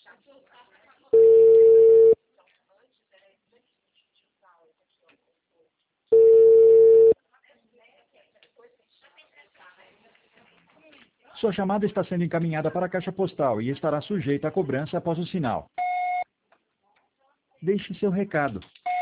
Sua chamada está sendo encaminhada para a caixa postal e estará sujeita a cobrança após o sinal. Deixe seu recado.